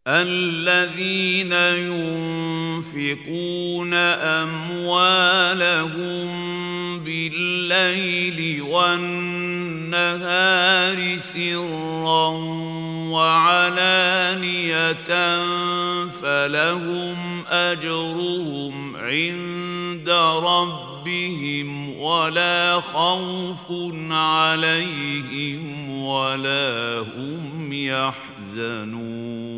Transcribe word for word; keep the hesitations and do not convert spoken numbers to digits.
الذين ينفقون أموالهم بالليل والنهار سرا وعلانية فلهم أجرهم عند ربهم ولا خوف عليهم ولا هم يحزنون